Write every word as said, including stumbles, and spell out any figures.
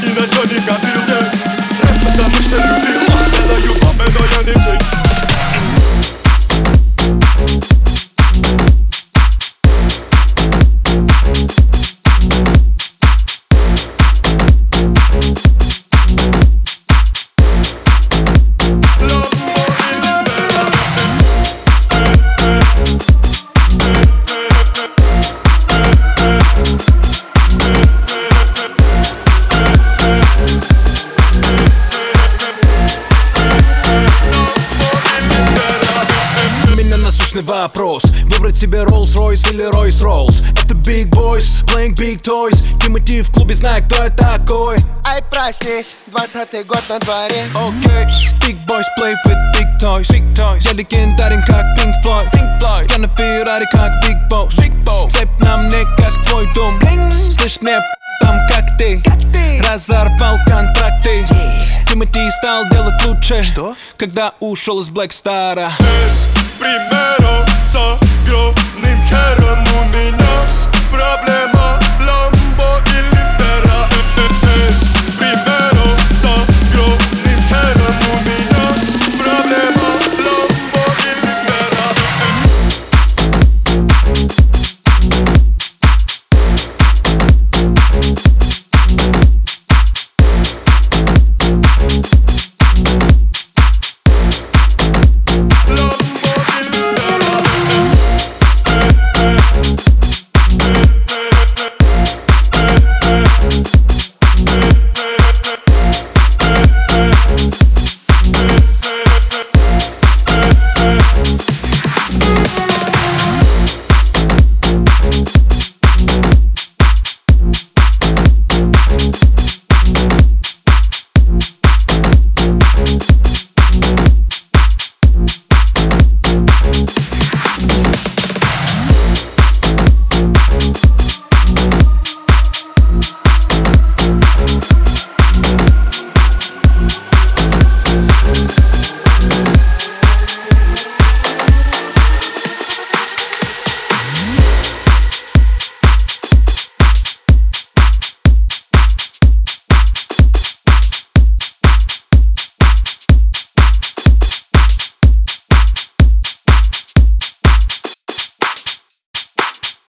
ни на чё не копил. Рэп, потому что любил, я даю бомбы, но я не фейк. Вопрос: выбрать себе Rolls-Royce или Royce-Rolls. Это Big Boys, playing big toys. Тимати в клубе, знает, кто я такой. Ай, проснись, двадцатый год на дворе. Окей, okay. Big Boys play with big toys, big toys. Я легендарен, как Pink Floyd, Pink Floyd. Я на Феррари, как Big Boss, Big Boss. Цепь на мне, как твой дом. Слышь, мне там, как ты, как ты. Разорвал контракты, yeah. Тимати стал делать лучше. Что? Когда ушел из Black Star'а. Примером с огромным хером у меня